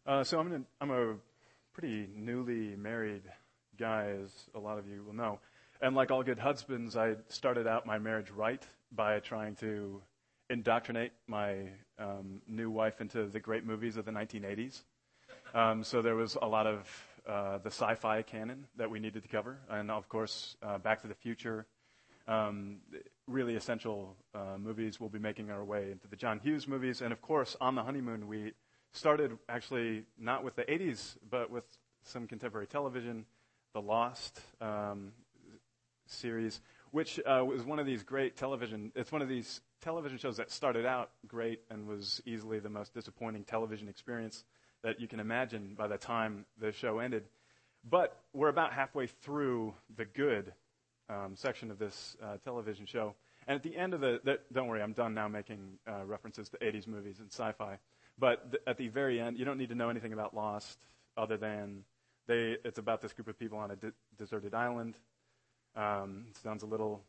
So I'm a pretty newly married guy, as a lot of you will know. And like all good husbands, I started out my marriage right by trying to indoctrinate my new wife into the great movies of the 1980s. So there was a lot of the sci-fi canon that we needed to cover. And of course, Back to the Future, really essential movies. We'll be making our way into the John Hughes movies. And of course, on the honeymoon, we started actually not with the 80s, but with some contemporary television, The Lost series, which was one of these great it's one of these television shows that started out great and was easily the most disappointing television experience that you can imagine by the time the show ended. But we're about halfway through the good section of this television show. And at the end of don't worry, I'm done now making references to 80s movies and sci-fi. But at the very end, you don't need to know anything about Lost other than it's about this group of people on a deserted island. Sounds a little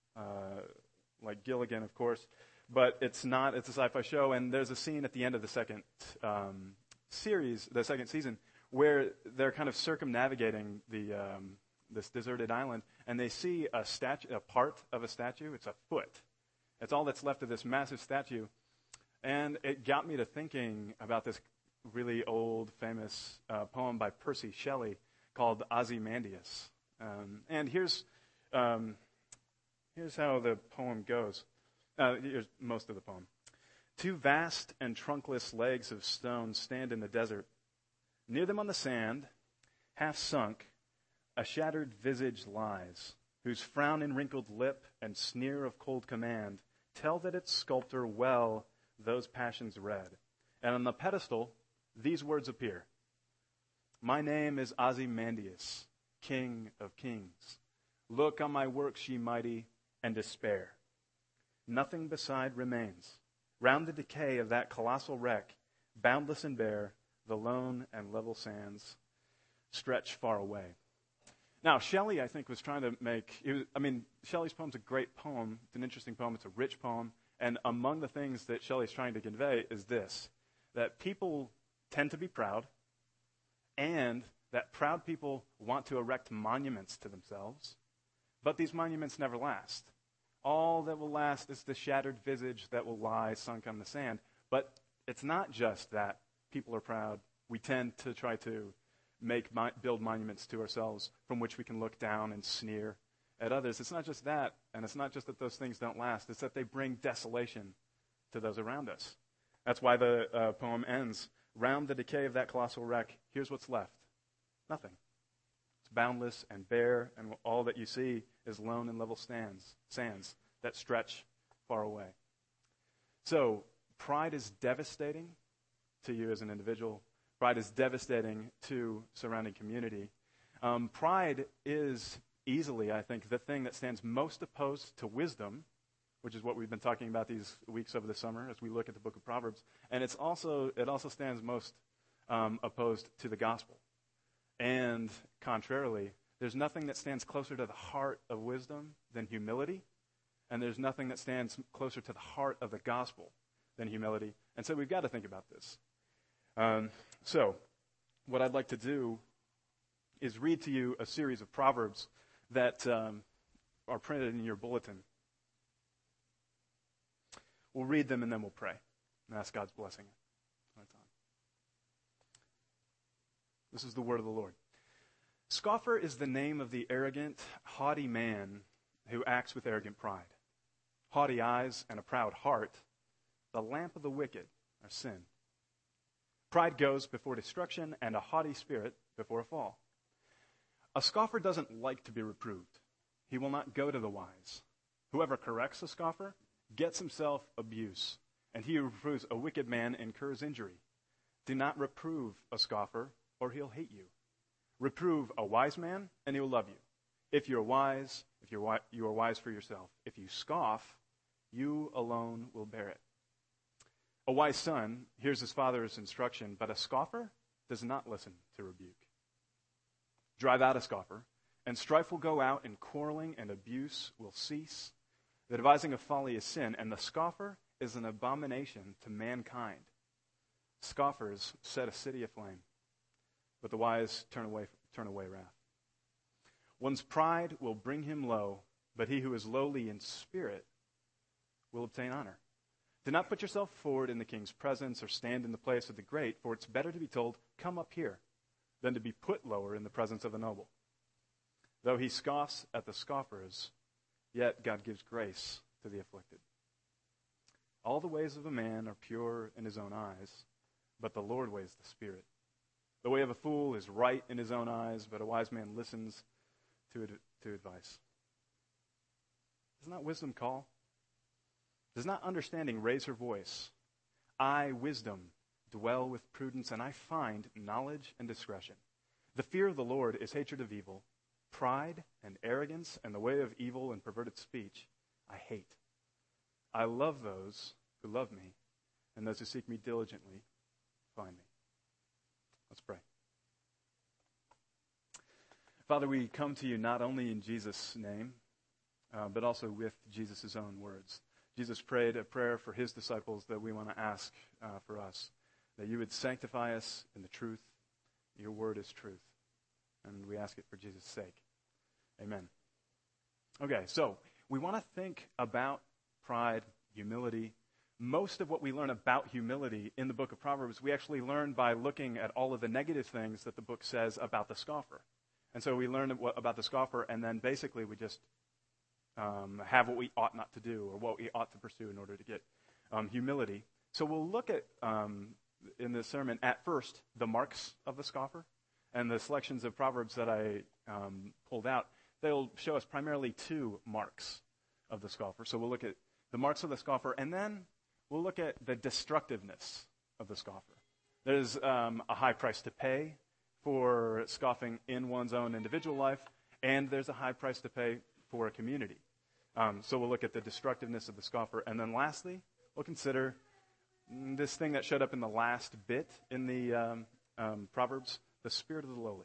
like Gilligan, of course, but it's not. It's a sci-fi show, and there's a scene at the end of the second series, the second season, where they're kind of circumnavigating this deserted island, and they see a part of a statue. It's a foot. It's all that's left of this massive statue. And it got me to thinking about this really old, famous poem by Percy Shelley called Ozymandias. And here's how the poem goes. Here's most of the poem. Two vast and trunkless legs of stone stand in the desert. Near them on the sand, half sunk, a shattered visage lies, whose frown and wrinkled lip and sneer of cold command tell that its sculptor well those passions read. And on the pedestal, these words appear. My name is Ozymandias, King of Kings. Look on my works, ye mighty, and despair. Nothing beside remains. Round the decay of that colossal wreck, boundless and bare, the lone and level sands stretch far away. Now, Shelley, I think, was trying to Shelley's poem's a great poem. It's an interesting poem. It's a rich poem. And among the things that Shelley's trying to convey is this, that people tend to be proud, and that proud people want to erect monuments to themselves, but these monuments never last. All that will last is the shattered visage that will lie sunk on the sand. But it's not just that people are proud. We tend to try to build monuments to ourselves from which we can look down and sneer at others. It's not just that, and it's not just that those things don't last. It's that they bring desolation to those around us. That's why the poem ends. Round the decay of that colossal wreck, here's what's left. Nothing. It's boundless and bare, and all that you see is lone and level sands that stretch far away. So, pride is devastating to you as an individual. Pride is devastating to surrounding community. Pride is easily, I think, the thing that stands most opposed to wisdom, which is what we've been talking about these weeks over the summer as we look at the book of Proverbs. And it also stands most opposed to the gospel. And contrarily, there's nothing that stands closer to the heart of wisdom than humility, and there's nothing that stands closer to the heart of the gospel than humility. And so we've got to think about this. So what I'd like to do is read to you a series of Proverbs that are printed in your bulletin. We'll read them and then we'll pray and ask God's blessing. This is the word of the Lord. Scoffer is the name of the arrogant, haughty man who acts with arrogant pride. Haughty eyes and a proud heart, the lamp of the wicked, are sin. Pride goes before destruction, and a haughty spirit before a fall. A scoffer doesn't like to be reproved. He will not go to the wise. Whoever corrects a scoffer gets himself abuse, and he who reproves a wicked man incurs injury. Do not reprove a scoffer, or he'll hate you. Reprove a wise man, and he will love you. If you're wise, you are wise for yourself. If you scoff, you alone will bear it. A wise son hears his father's instruction, but a scoffer does not listen to rebuke. Drive out a scoffer, and strife will go out, and quarreling and abuse will cease. The devising of folly is sin, and the scoffer is an abomination to mankind. Scoffers set a city aflame, but the wise turn away wrath. One's pride will bring him low, but he who is lowly in spirit will obtain honor. Do not put yourself forward in the king's presence or stand in the place of the great, for it's better to be told, "Come up here," than to be put lower in the presence of the noble. Though he scoffs at the scoffers, yet God gives grace to the afflicted. All the ways of a man are pure in his own eyes, but the Lord weighs the spirit. The way of a fool is right in his own eyes, but a wise man listens to advice. Does not wisdom call? Does not understanding raise her voice? I, wisdom, dwell with prudence, and I find knowledge and discretion. The fear of the Lord is hatred of evil. Pride and arrogance and the way of evil and perverted speech I hate. I love those who love me, and those who seek me diligently find me. Let's pray. Father, we come to you not only in Jesus' name, but also with Jesus' own words. Jesus prayed a prayer for his disciples that we want to ask for us, that you would sanctify us in the truth. Your word is truth. And we ask it for Jesus' sake. Amen. Okay, so we want to think about pride, humility. Most of what we learn about humility in the book of Proverbs, we actually learn by looking at all of the negative things that the book says about the scoffer. And so we learn about the scoffer, and then basically we just have what we ought not to do or what we ought to pursue in order to get humility. So we'll look at, in this sermon, at first, the marks of the scoffer. And the selections of Proverbs that I pulled out, they'll show us primarily two marks of the scoffer. So we'll look at the marks of the scoffer, and then we'll look at the destructiveness of the scoffer. There's a high price to pay for scoffing in one's own individual life, and there's a high price to pay for a community. So we'll look at the destructiveness of the scoffer. And then lastly, we'll consider this thing that showed up in the last bit in the Proverbs, the spirit of the lowly.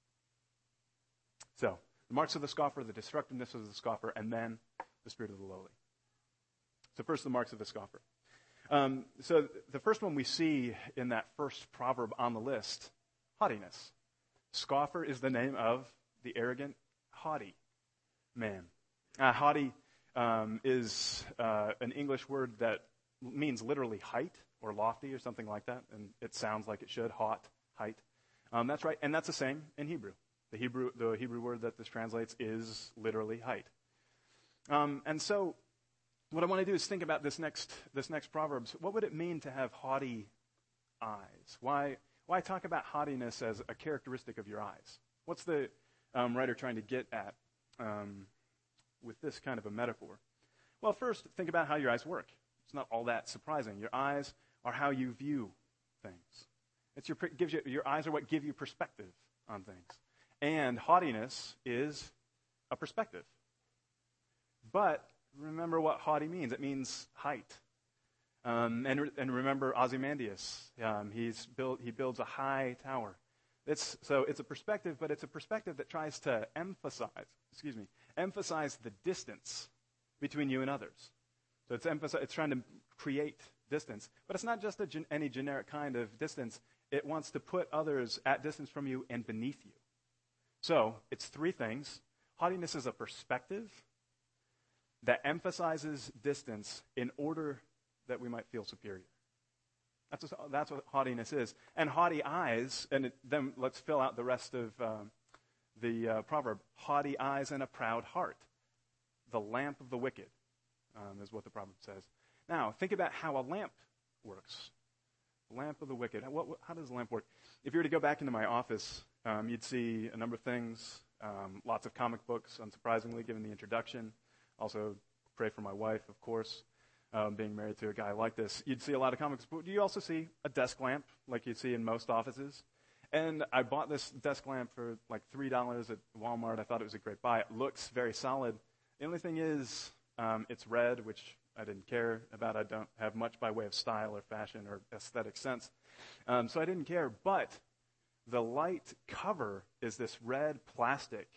So, the marks of the scoffer, the destructiveness of the scoffer, and then the spirit of the lowly. So first, the marks of the scoffer. So the first one we see in that first proverb on the list, haughtiness. Scoffer is the name of the arrogant, haughty man. Haughty is an English word that means literally height or lofty or something like that, and it sounds like it should, height. That's right, and that's the same in Hebrew. The Hebrew word that this translates is literally height. And so what I want to do is think about this next Proverbs. What would it mean to have haughty eyes? Why talk about haughtiness as a characteristic of your eyes? What's the writer trying to get at with this kind of a metaphor? Well, first, think about how your eyes work. It's not all that surprising. Your eyes are how you view things. Your eyes are what give you perspective on things. And haughtiness is a perspective. But remember what haughty means. It means height. And remember Ozymandias. He builds a high tower. It's a perspective, but it's a perspective that tries to emphasize the distance between you and others. So it's trying to create distance. But it's not just any generic kind of distance. It wants to put others at distance from you and beneath you. So it's three things. Haughtiness is a perspective that emphasizes distance in order that we might feel superior. That's what haughtiness is. And haughty eyes, then let's fill out the rest of the proverb. Haughty eyes and a proud heart. The lamp of the wicked is what the proverb says. Now, think about how a lamp works. The lamp of the wicked. How does a lamp work? If you were to go back into my office, you'd see a number of things. Lots of comic books, unsurprisingly, given the introduction. Also, pray for my wife, of course, being married to a guy like this. You'd see a lot of comics, but you also see a desk lamp, like you'd see in most offices. And I bought this desk lamp for like $3 at Walmart. I thought it was a great buy. It looks very solid. The only thing is, it's red, which I didn't care about. I don't have much by way of style or fashion or aesthetic sense. So I didn't care. But the light cover is this red plastic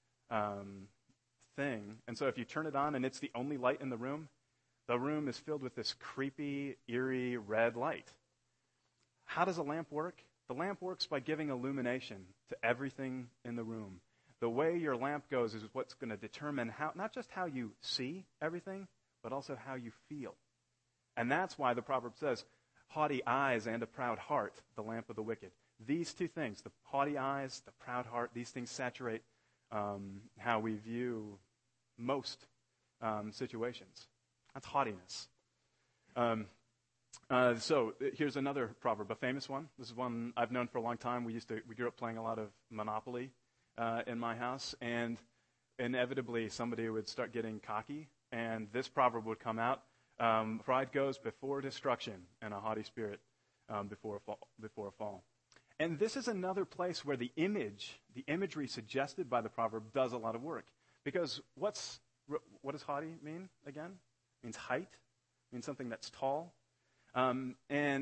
thing. And so if you turn it on and it's the only light in the room is filled with this creepy, eerie red light. How does a lamp work? The lamp works by giving illumination to everything in the room. The way your lamp goes is what's going to determine how, not just how you see everything, but also how you feel. And that's why the proverb says, haughty eyes and a proud heart, the lamp of the wicked. These two things, the haughty eyes, the proud heart, these things saturate how we view most situations. That's haughtiness. So here's another proverb, a famous one. This is one I've known for a long time. We grew up playing a lot of Monopoly in my house, and inevitably somebody would start getting cocky, and this proverb would come out. Pride goes before destruction, and a haughty spirit before a fall. And this is another place where the imagery suggested by the proverb does a lot of work. Because what does haughty mean again? It means height. It means something that's tall. So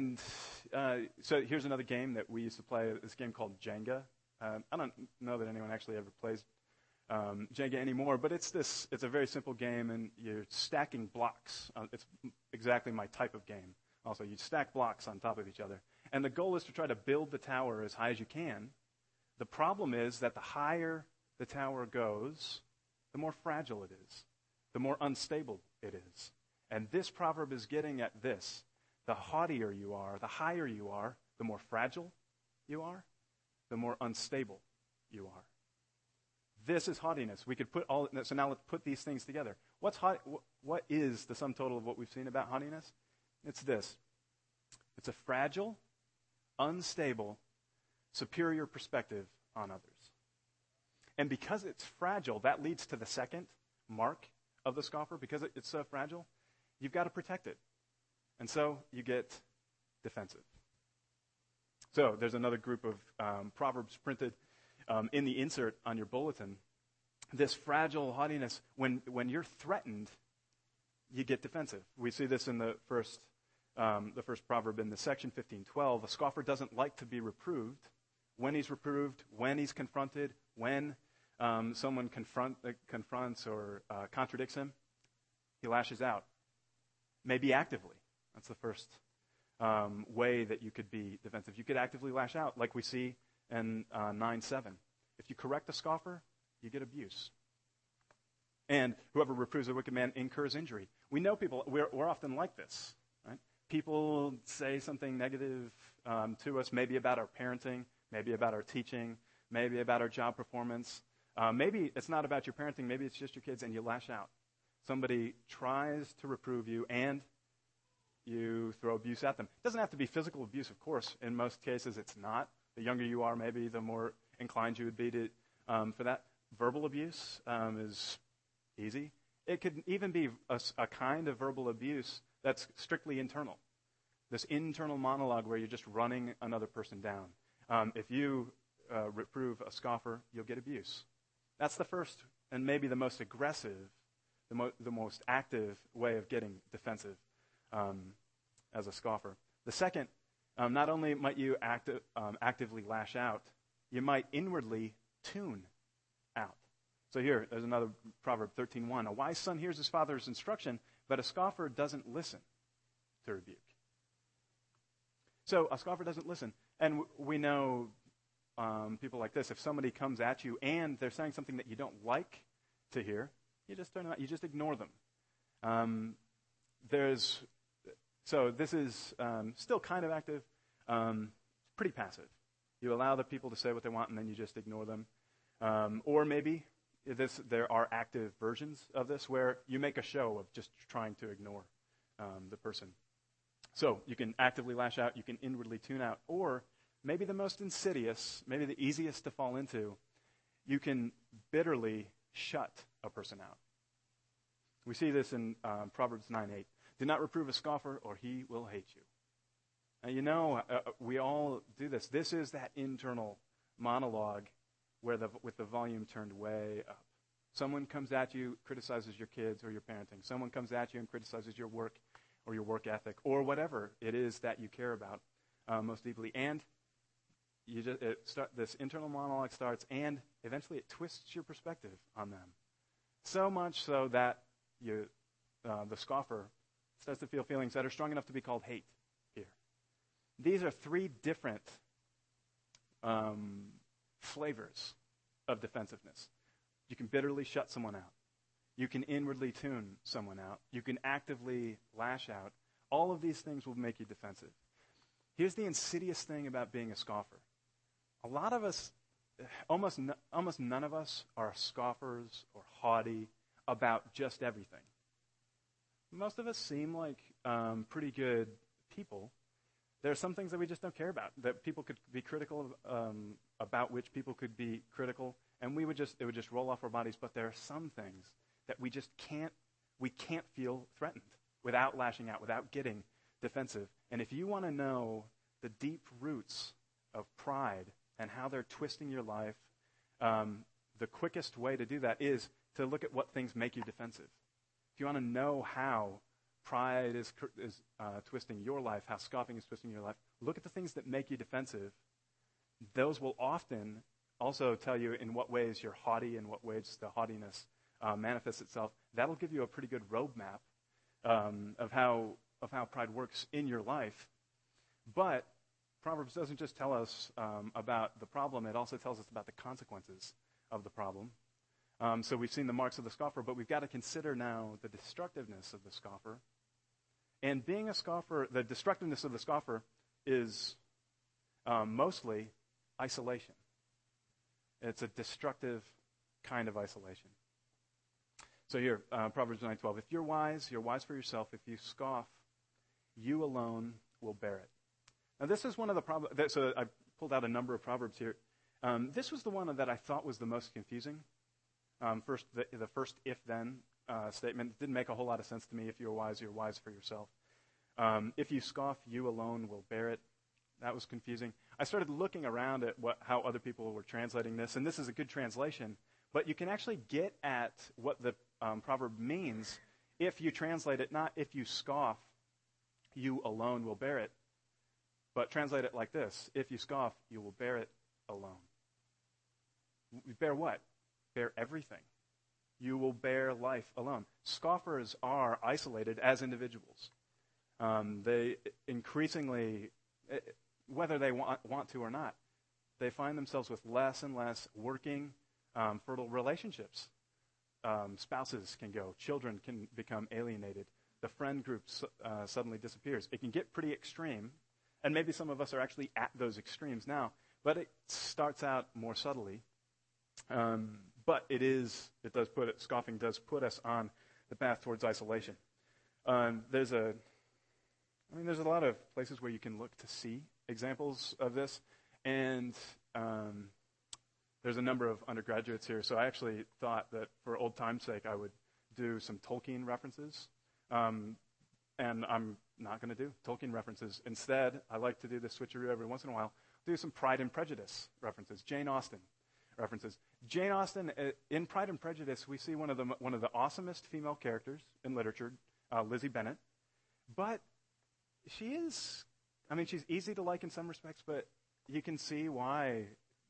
here's another game that we used to play, this game called Jenga. I don't know that anyone actually ever plays Jenga anymore, but it's a very simple game, and you're stacking blocks. It's exactly my type of game. Also, you stack blocks on top of each other. And the goal is to try to build the tower as high as you can. The problem is that the higher the tower goes, the more fragile it is, the more unstable it is. And this proverb is getting at this. The haughtier you are, the higher you are, the more fragile you are, the more unstable you are. This is haughtiness. So now let's put these things together. What is the sum total of what we've seen about haughtiness? It's this. It's a fragile, unstable, superior perspective on others. And because it's fragile, that leads to the second mark of the scoffer. Because it's so fragile, you've got to protect it. And so you get defensive. So there's another group of proverbs printed in the insert on your bulletin. This fragile haughtiness, when you're threatened, you get defensive. We see this in the first proverb in the section 15:12. A scoffer doesn't like to be reproved. When he's reproved, when he's confronted, when someone confronts or contradicts him, he lashes out. Maybe actively. That's the first way that you could be defensive. You could actively lash out, like we see in 9:7. If you correct a scoffer, you get abuse. And whoever reproves a wicked man incurs injury. We know people, we're often like this, right? People say something negative to us, maybe about our parenting, maybe about our teaching, maybe about our job performance. Maybe it's not about your parenting, maybe it's just your kids, and you lash out. Somebody tries to reprove you, and you throw abuse at them. It doesn't have to be physical abuse, of course. In most cases, it's not. The younger you are, maybe the more inclined you would be to for that. Verbal abuse is easy. It could even be a kind of verbal abuse that's strictly internal. This internal monologue where you're just running another person down. If you reprove a scoffer, you'll get abuse. That's the first and maybe the most aggressive, the most active way of getting defensive as a scoffer. The second, not only might you actively lash out, you might inwardly tune out. So here, there's another Proverb 13:1. A wise son hears his father's instruction, but a scoffer doesn't listen to rebuke. So a scoffer doesn't listen. And we know people like this. If somebody comes at you and they're saying something that you don't like to hear, you just turn them out. You just ignore them. So this is still kind of active, pretty passive. You allow the people to say what they want, and then you just ignore them. Or maybe there are active versions of this where you make a show of just trying to ignore the person. So you can actively lash out, you can inwardly tune out, or maybe the most insidious, maybe the easiest to fall into, you can bitterly shut a person out. We see this in Proverbs 9:8. Do not reprove a scoffer, or he will hate you. Now, we all do this. This is that internal monologue with the volume turned way up. Someone comes at you, criticizes your kids or your parenting. Someone comes at you and criticizes your work or your work ethic or whatever it is that you care about most deeply. And this internal monologue starts, and eventually it twists your perspective on them. So much so that the scoffer starts to feel feelings that are strong enough to be called hate here. These are three different flavors of defensiveness. You can bitterly shut someone out. You can inwardly tune someone out. You can actively lash out. All of these things will make you defensive. Here's the insidious thing about being a scoffer. A lot of us, almost none of us are scoffers or haughty about just everything. Most of us seem like pretty good people. There are some things that we just don't care about, that people could be critical of, about which people could be critical, and it would just roll off our bodies. But there are some things that we can't feel threatened without lashing out, without getting defensive. And if you want to know the deep roots of pride and how they're twisting your life, the quickest way to do that is to look at what things make you defensive. If you want to know how pride is twisting your life, how scoffing is twisting your life, look at the things that make you defensive. Those will often also tell you in what ways you're haughty and what ways the haughtiness manifests itself. That'll give you a pretty good roadmap of how pride works in your life. But Proverbs doesn't just tell us about the problem, it also tells us about the consequences of the problem. So we've seen the marks of the scoffer, but we've got to consider now the destructiveness of the scoffer. And being a scoffer, the destructiveness of the scoffer is mostly isolation. It's a destructive kind of isolation. So here, Proverbs 9:12. If you're wise for yourself. If you scoff, you alone will bear it. Now this is one of the problems. So I pulled out a number of Proverbs here. This was the one that I thought was the most confusing. First, the first if-then statement didn't make a whole lot of sense to me. If you're wise for yourself. If you scoff, you alone will bear it. That was confusing. I started looking around at how other people were translating this, and this is a good translation. But you can actually get at what the proverb means if you translate it, not if you scoff, you alone will bear it, but translate it like this: if you scoff, you will bear it alone. Bear what? Bear everything. You will bear life alone. Scoffers are isolated as individuals. They increasingly, whether they want to or not, they find themselves with less and less working, fertile relationships. Spouses can go. Children can become alienated. The friend group suddenly disappears. It can get pretty extreme, and maybe some of us are actually at those extremes now, but it starts out more subtly. But scoffing does put us on the path towards isolation. There's a lot of places where you can look to see examples of this, and there's a number of undergraduates here, so I actually thought that for old time's sake I would do some Tolkien references, and I'm not going to do Tolkien references. Instead, I like to do the switcheroo every once in a while, do some Pride and Prejudice references, Jane Austen references. Jane Austen, in Pride and Prejudice, we see one of the awesomest female characters in literature, Lizzie Bennet, but she's easy to like in some respects, but you can see why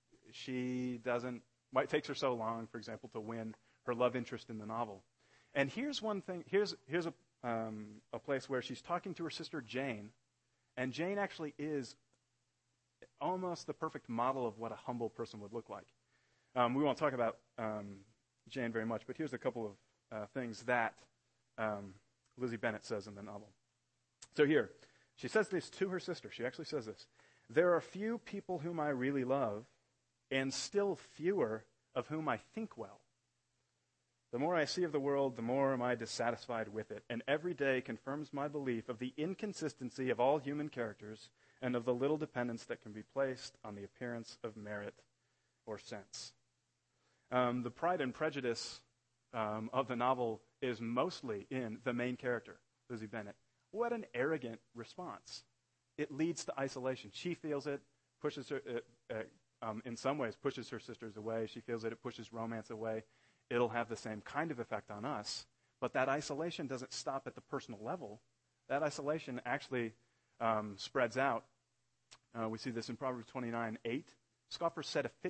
why it takes her so long, for example, to win her love interest in the novel. And here's one thing, here's a place where she's talking to her sister Jane, and Jane actually is almost the perfect model of what a humble person would look like. We won't talk about Jane very much, but here's a couple of things that Lizzie Bennet says in the novel. So here, she says this to her sister. She actually says this: "There are few people whom I really love, and still fewer of whom I think well. The more I see of the world, the more am I dissatisfied with it, and every day confirms my belief of the inconsistency of all human characters and of the little dependence that can be placed on the appearance of merit or sense." The Pride and Prejudice of the novel is mostly in the main character, Lizzie Bennet. What an arrogant response. It leads to isolation. She feels it, pushes her, in some ways, pushes her sisters away. She feels it pushes romance away. It'll have the same kind of effect on us. But that isolation doesn't stop at the personal level. That isolation actually spreads out. We see this in Proverbs 29:8. Scoffers set a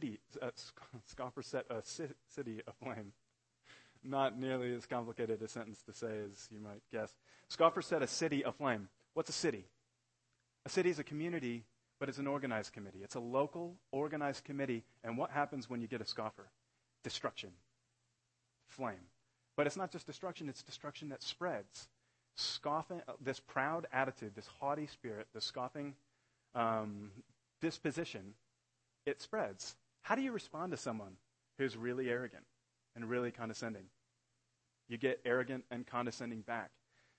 city aflame. Not nearly as complicated a sentence to say as you might guess. Scoffers set a city aflame. What's a city? A city is a community, but it's an organized committee. It's a local, organized committee. And what happens when you get a scoffer? Destruction. Flame. But it's not just destruction, it's destruction that spreads. Scoffing, this proud attitude, this haughty spirit, this scoffing disposition, it spreads. How do you respond to someone who's really arrogant and really condescending? You get arrogant and condescending back.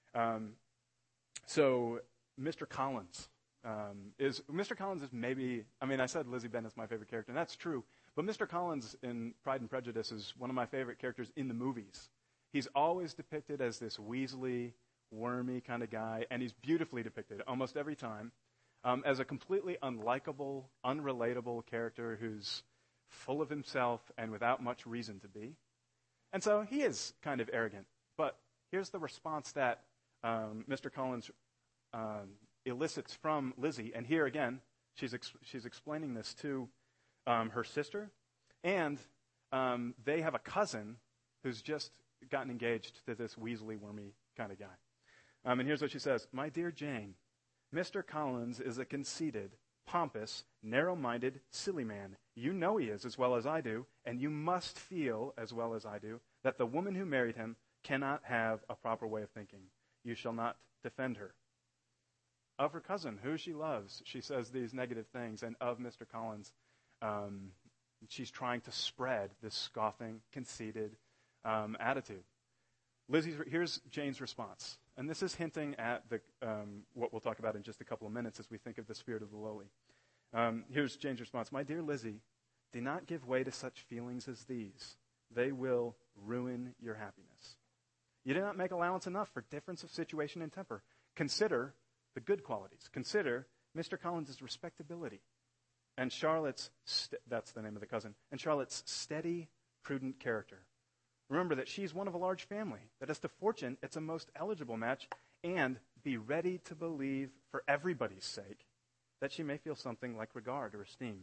So Mr. Collins is maybe, I said Lizzie Bennet's my favorite character, and that's true, but Mr. Collins in Pride and Prejudice is one of my favorite characters in the movies. He's always depicted as this weaselly, wormy kind of guy, and he's beautifully depicted almost every time as a completely unlikable, unrelatable character who's full of himself and without much reason to be. And so he is kind of arrogant. But here's the response that Mr. Collins elicits from Lizzie. And here again, she's explaining this to her sister. And they have a cousin who's just gotten engaged to this weaselly, wormy kind of guy. And here's what she says. "My dear Jane, Mr. Collins is a conceited, pompous, narrow-minded, silly man. You know he is as well as I do, and you must feel as well as I do that the woman who married him cannot have a proper way of thinking. You shall not defend her." Of her cousin, who she loves, she says these negative things, and of Mr. Collins, she's trying to spread this scoffing, conceited attitude. Here's Jane's response. And this is hinting at what we'll talk about in just a couple of minutes as we think of the spirit of the lowly. Here's Jane's response. "My dear Lizzie, do not give way to such feelings as these. They will ruin your happiness. You do not make allowance enough for difference of situation and temper. Consider the good qualities. Consider Mr. Collins' respectability and Charlotte's, that's the name of the cousin, and Charlotte's steady, prudent character. Remember that she's one of a large family, that as to fortune, it's a most eligible match, and be ready to believe for everybody's sake that she may feel something like regard or esteem."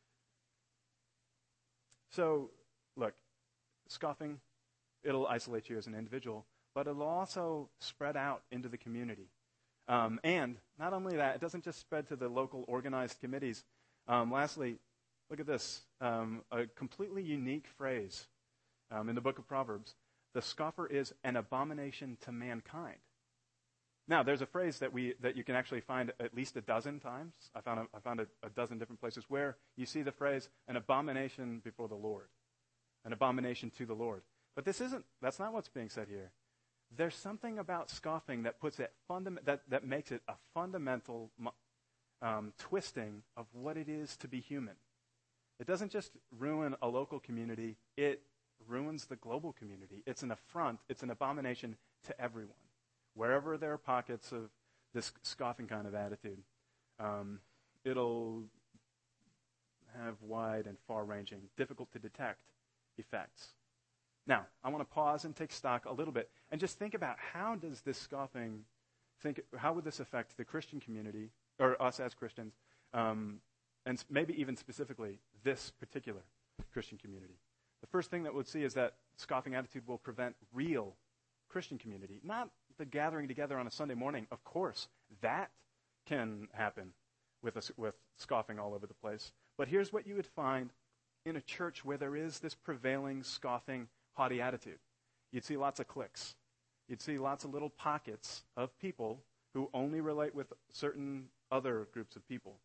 So, look, scoffing, it'll isolate you as an individual, but it'll also spread out into the community. And not only that, it doesn't just spread to the local organized committees. Lastly, look at this, a completely unique phrase in the book of Proverbs. The scoffer is an abomination to mankind. Now, there's a phrase that you can actually find at least a dozen times. I found a dozen different places where you see the phrase, an abomination before the Lord, an abomination to the Lord. But that's not what's being said here. There's something about scoffing that puts it that makes it a fundamental twisting of what it is to be human. It doesn't just ruin a local community, it ruins the global community. It's an affront, it's an abomination to everyone. Wherever there are pockets of this scoffing kind of attitude, it'll have wide and far-ranging, difficult to detect effects. Now, I want to pause and take stock a little bit and just think about how does this scoffing, how would this affect the Christian community, or us as Christians, and maybe even specifically this particular Christian community. The first thing that we'll see is that scoffing attitude will prevent real Christian community, not the gathering together on a Sunday morning. Of course, that can happen with scoffing all over the place. But here's what you would find in a church where there is this prevailing, scoffing, haughty attitude. You'd see lots of cliques. You'd see lots of little pockets of people who only relate with certain other groups of people.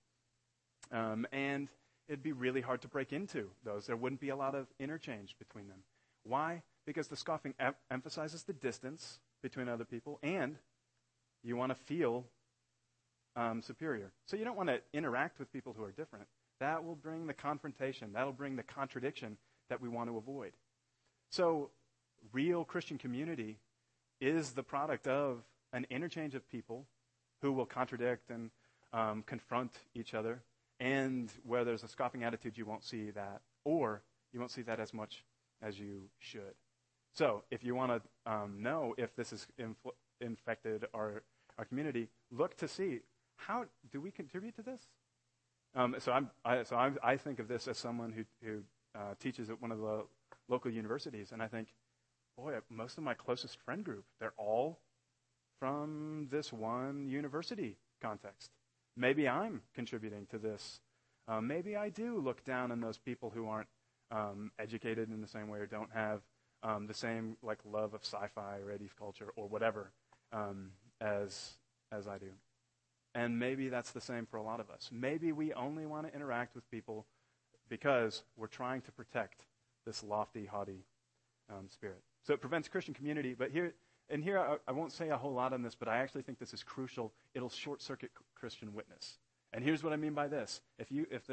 And it'd be really hard to break into those. There wouldn't be a lot of interchange between them. Why? Because the scoffing emphasizes the distance between other people, and you want to feel superior. So you don't want to interact with people who are different. That will bring the confrontation. That'll bring the contradiction that we want to avoid. So real Christian community is the product of an interchange of people who will contradict and confront each other. And where there's a scoffing attitude, you won't see that, or you won't see that as much as you should. So if you want to know if this has infected our community, look to see how do we contribute to this. I think of this as someone who teaches at one of the local universities, and I think, boy, most of my closest friend group, they're all from this one university context. Maybe I'm contributing to this. Maybe I do look down on those people who aren't educated in the same way or don't have the same love of sci-fi or 80s culture or whatever as I do. And maybe that's the same for a lot of us. Maybe we only want to interact with people because we're trying to protect this lofty, haughty spirit. So it prevents Christian community. But here I won't say a whole lot on this, but I actually think this is crucial. It'll short-circuit Christian witness. And here's what I mean by this. If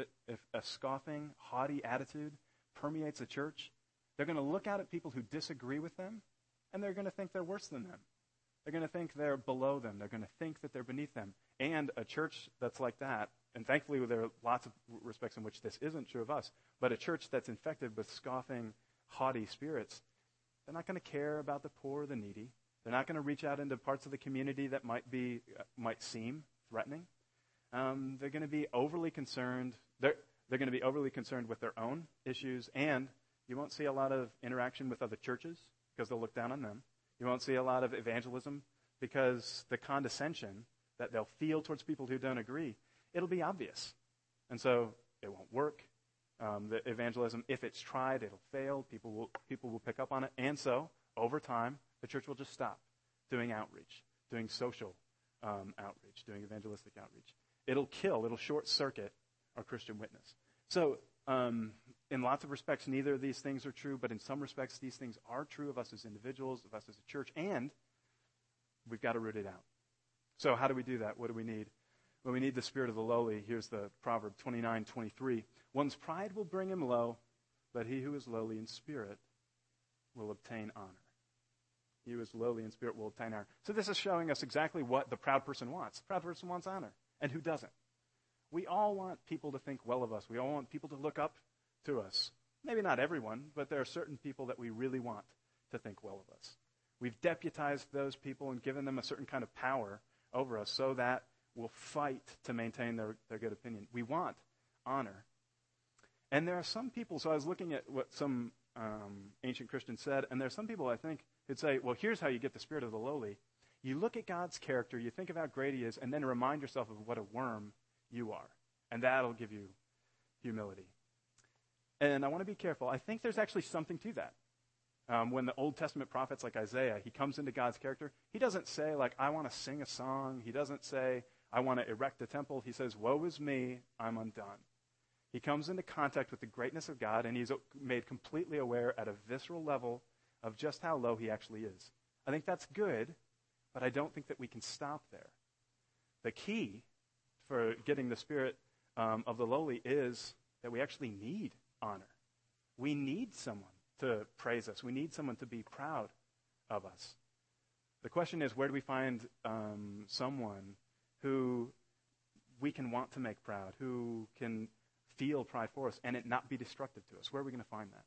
a scoffing, haughty attitude permeates a church, they're going to look out at people who disagree with them, and they're going to think they're worse than them. They're going to think they're below them. They're going to think that they're beneath them. And a church that's like that, and thankfully there are lots of respects in which this isn't true of us, but a church that's infected with scoffing, haughty spirits, they're not going to care about the poor or the needy. They're not going to reach out into parts of the community that might seem threatening. They're going to be overly concerned. They're going to be overly concerned with their own issues, and you won't see a lot of interaction with other churches because they'll look down on them. You won't see a lot of evangelism because the condescension that they'll feel towards people who don't agree, it'll be obvious. And so it won't work. The evangelism, if it's tried, it'll fail. People will pick up on it. And so, over time, the church will just stop doing outreach, doing social outreach, doing evangelistic outreach. It'll short-circuit our Christian witness. So, in lots of respects, neither of these things are true, but in some respects, these things are true of us as individuals, of us as a church, and we've got to root it out. So how do we do that? What do we need? Well, we need the spirit of the lowly. Here's the Proverb 29:23. One's pride will bring him low, but he who is lowly in spirit will obtain honor. He who is lowly in spirit will obtain honor. So this is showing us exactly what the proud person wants. The proud person wants honor. And who doesn't? We all want people to think well of us. We all want people to look up to us. Maybe not everyone, but there are certain people that we really want to think well of us. We've deputized those people and given them a certain kind of power over us so that we'll fight to maintain their good opinion. We want honor. And there are some people, so I was looking at what some ancient Christians said, and there are some people, I think, who'd say, well, here's how you get the spirit of the lowly. You look at God's character, you think of how great he is, and then remind yourself of what a worm you are. And that'll give you humility. And I want to be careful. I think there's actually something to that. When the Old Testament prophets like Isaiah, he comes into God's character, he doesn't say, I want to sing a song. He doesn't say, I want to erect a temple. He says, woe is me, I'm undone. He comes into contact with the greatness of God, and he's made completely aware at a visceral level of just how low he actually is. I think that's good, but I don't think that we can stop there. The key for getting the spirit of the lowly is that we actually need honor. We need someone to praise us. We need someone to be proud of us. The question is, where do we find someone who we can want to make proud, who can feel pride for us and it not be destructive to us? Where are we going to find that?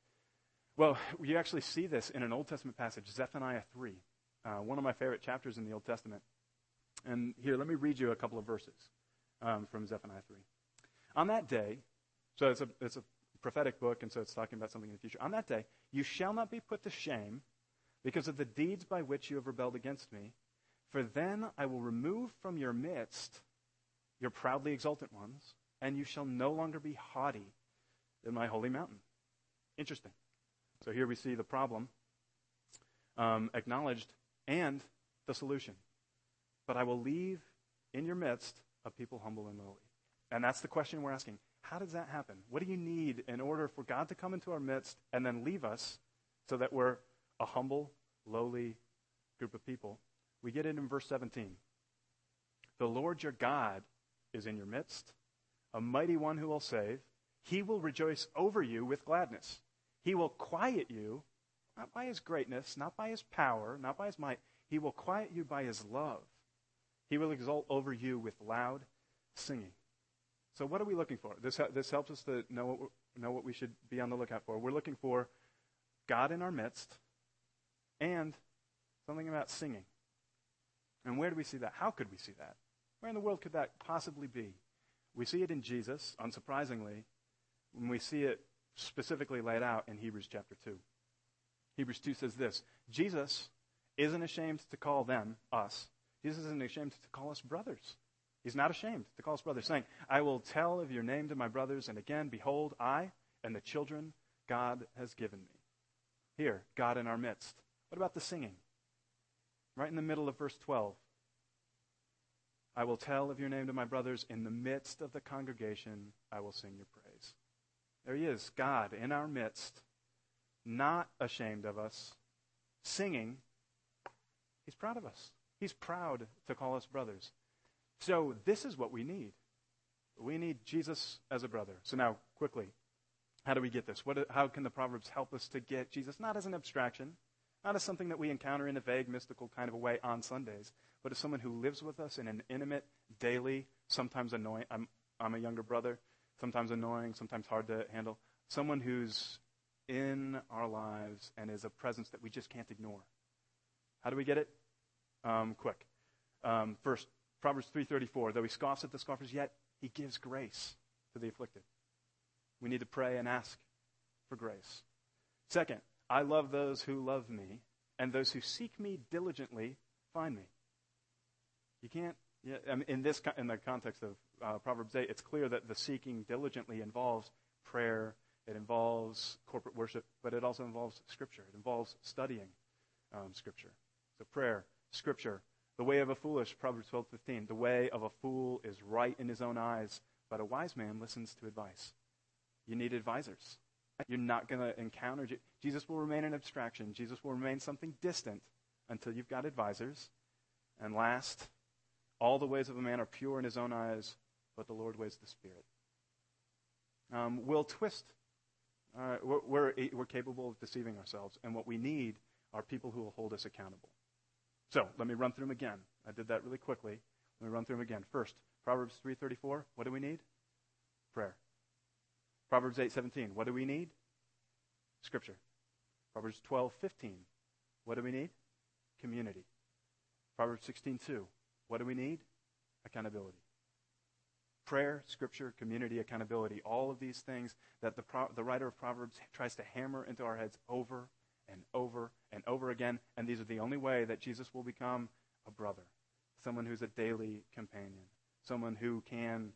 Well, you actually see this in an Old Testament passage, Zephaniah 3, one of my favorite chapters in the Old Testament. And here, let me read you a couple of verses from Zephaniah 3. On that day, so it's a prophetic book, and so it's talking about something in the future. On that day, you shall not be put to shame because of the deeds by which you have rebelled against me. For then I will remove from your midst your proudly exultant ones, and you shall no longer be haughty in my holy mountain. Interesting. So here we see the problem acknowledged and the solution. But I will leave in your midst a people humble and lowly. And that's the question we're asking. How does that happen? What do you need in order for God to come into our midst and then leave us so that we're a humble, lowly group of people? We get it in verse 17. The Lord your God is in your midst, a mighty one who will save. He will rejoice over you with gladness. He will quiet you, not by his greatness, not by his power, not by his might. He will quiet you by his love. He will exult over you with loud singing. So what are we looking for? This helps us to know what we should be on the lookout for. We're looking for God in our midst and something about singing. And where do we see that? How could we see that? Where in the world could that possibly be? We see it in Jesus, unsurprisingly, when we see it specifically laid out in Hebrews chapter 2. Hebrews 2 says this: Jesus isn't ashamed to call them, us. Jesus isn't ashamed to call us brothers. He's not ashamed to call us brothers, saying, I will tell of your name to my brothers, and again, behold, I and the children God has given me. Here, God in our midst. What about the singing? Right in the middle of verse 12. I will tell of your name to my brothers. In the midst of the congregation, I will sing your praise. There he is, God in our midst, not ashamed of us, singing. He's proud of us. He's proud to call us brothers. So this is what we need. We need Jesus as a brother. So now, quickly, how do we get this? How can the Proverbs help us to get Jesus, not as an abstraction, not as something that we encounter in a vague, mystical kind of a way on Sundays, but as someone who lives with us in an intimate, daily, sometimes annoying, I'm a younger brother, sometimes annoying, sometimes hard to handle, someone who's in our lives and is a presence that we just can't ignore. How do we get it? Quick. First, Proverbs 3:34, though he scoffs at the scoffers, yet he gives grace to the afflicted. We need to pray and ask for grace. Second, I love those who love me, and those who seek me diligently find me. You can't, in the context of Proverbs 8, it's clear that the seeking diligently involves prayer, it involves corporate worship, but it also involves Scripture. It involves studying Scripture. So prayer, Scripture. The way of a foolish, Proverbs 12:15, the way of a fool is right in his own eyes, but a wise man listens to advice. You need advisors. You're not going to encounter Jesus will remain an abstraction. Jesus will remain something distant until you've got advisors. And last, all the ways of a man are pure in his own eyes, but the Lord weighs the spirit. We'll twist. We're capable of deceiving ourselves, and what we need are people who will hold us accountable. So let me run through them again. I did that really quickly. Let me run through them again. First, Proverbs 3:34. What do we need? Prayer. Proverbs 8:17. What do we need? Scripture. Proverbs 12:15. What do we need? Community. Proverbs 16:2. What do we need? Accountability. Prayer, Scripture, community, accountability. All of these things that the writer of Proverbs tries to hammer into our heads over and over and over again. And these are the only way that Jesus will become a brother, someone who's a daily companion, someone who can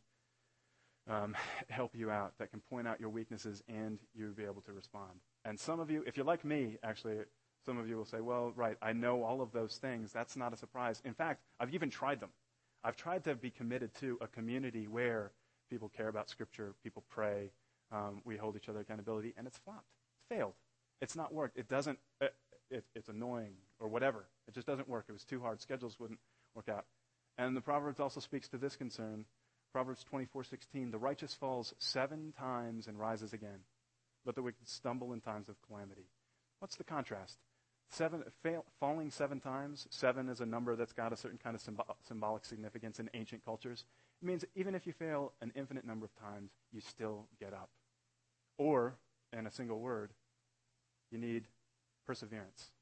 help you out, that can point out your weaknesses and you'll be able to respond. And some of you, if you're like me, actually, some of you will say, well, right, I know all of those things. That's not a surprise. In fact, I've even tried them. I've tried to be committed to a community where people care about Scripture, people pray, we hold each other accountability, and it's flopped. It's failed. It's not worked. It doesn't, it's annoying or whatever. It just doesn't work. It was too hard. Schedules wouldn't work out. And the Proverbs also speaks to this concern. Proverbs 24:16, the righteous falls 7 times and rises again, but the wicked stumble in times of calamity. What's the contrast? Falling 7 times, 7 is a number that's got a certain kind of symbolic significance in ancient cultures. It means even if you fail an infinite number of times, you still get up. Or, in a single word, you need perseverance.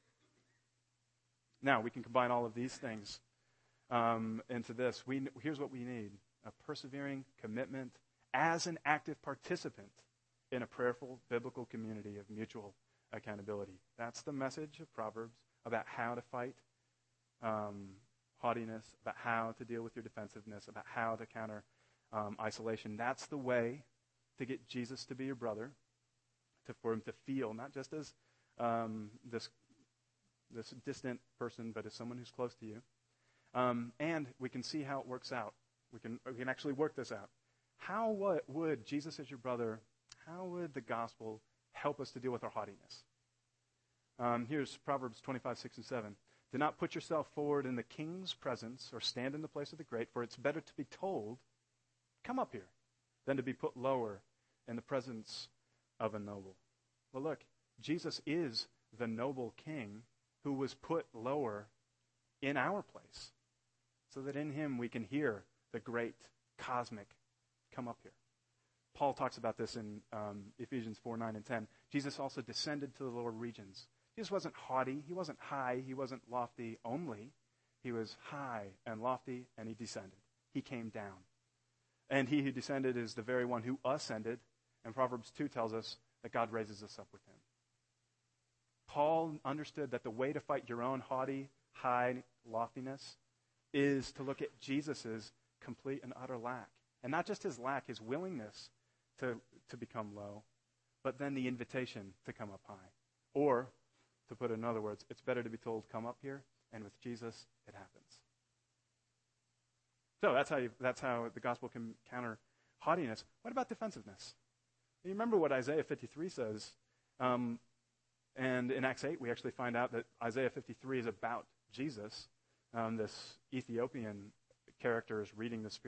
Now, we can combine all of these things into this. Here's what we need. A persevering commitment as an active participant in a prayerful biblical community of mutual accountability. That's the message of Proverbs about how to fight haughtiness, about how to deal with your defensiveness, about how to counter isolation. That's the way to get Jesus to be your brother, for him to feel not just as this distant person, but as someone who's close to you. And we can see how it works out. We can actually work this out. How would Jesus as your brother, how would the gospel help us to deal with our haughtiness? Here's Proverbs 25:6-7. Do not put yourself forward in the king's presence or stand in the place of the great, for it's better to be told, come up here, than to be put lower in the presence of a noble. Well, look, Jesus is the noble king who was put lower in our place, so that in him we can hear the great cosmic come up here. Paul talks about this in Ephesians 4:9 and 10. Jesus also descended to the lower regions. Jesus wasn't haughty. He wasn't high. He wasn't lofty only. He was high and lofty, and he descended. He came down. And he who descended is the very one who ascended. And Proverbs 2 tells us that God raises us up with him. Paul understood that the way to fight your own haughty, high loftiness is to look at Jesus' complete and utter lack. And not just his lack, his willingness to become low, but then the invitation to come up high. Or, to put it in other words, it's better to be told, come up here, and with Jesus, it happens. So that's how the gospel can counter haughtiness. What about defensiveness? You remember what Isaiah 53 says. And in Acts 8, we actually find out that Isaiah 53 is about Jesus. This Ethiopian character is reading this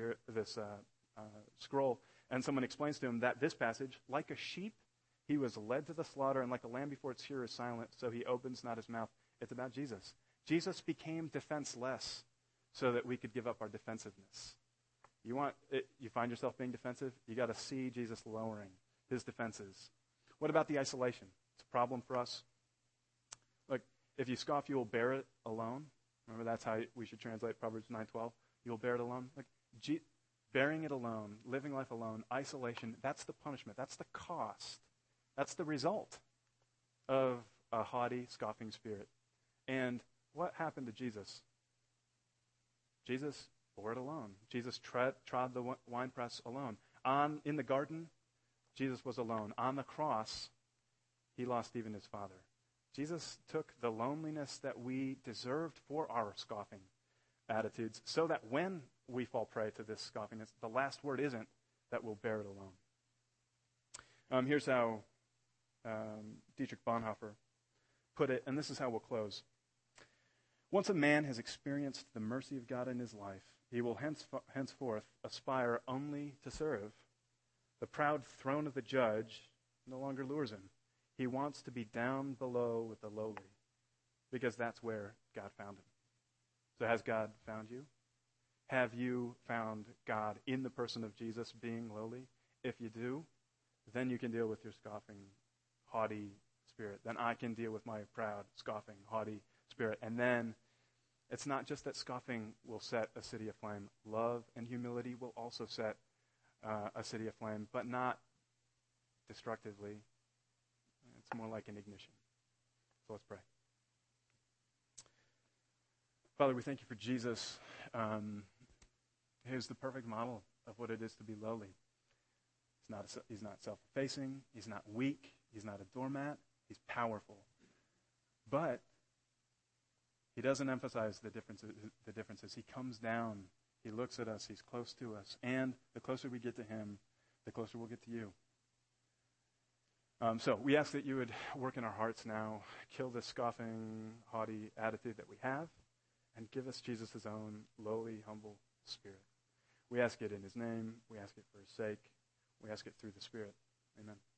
scroll, and someone explains to him that this passage, like a sheep, he was led to the slaughter, and like a lamb before its shearer is silent, so he opens not his mouth. It's about Jesus. Jesus became defenseless so that we could give up our defensiveness. You find yourself being defensive, you got to see Jesus lowering his defenses. What about the isolation? It's a problem for us. Look, if you scoff, you will bear it alone. Remember, that's how we should translate Proverbs 9:12. You will bear it alone. Bearing it alone, living life alone, isolation, that's the punishment. That's the cost. That's the result of a haughty, scoffing spirit. And what happened to Jesus? Jesus bore it alone. Jesus trod the winepress alone. In the garden, Jesus was alone. On the cross, he lost even his Father. Jesus took the loneliness that we deserved for our scoffing attitudes so that when we fall prey to this scoffingness, the last word isn't that we'll bear it alone. Here's how Dietrich Bonhoeffer put it, and this is how we'll close. Once a man has experienced the mercy of God in his life, he will henceforth aspire only to serve. The proud throne of the judge no longer lures him. He wants to be down below with the lowly, because that's where God found him. So has God found you? Have you found God in the person of Jesus being lowly? If you do, then you can deal with your scoffing, haughty spirit. Then I can deal with my proud, scoffing, haughty spirit. And then it's not just that scoffing will set a city aflame. Love and humility will also set a city aflame, but not destructively. It's more like an ignition. So let's pray. Father, we thank you for Jesus. He's the perfect model of what it is to be lowly. He's not self-effacing. He's not weak. He's not a doormat. He's powerful. But he doesn't emphasize the differences. He comes down. He looks at us. He's close to us. And the closer we get to him, the closer we'll get to you. So we ask that you would work in our hearts now, kill this scoffing, haughty attitude that we have, and give us Jesus' own lowly, humble spirit. We ask it in his name. We ask it for his sake. We ask it through the Spirit. Amen.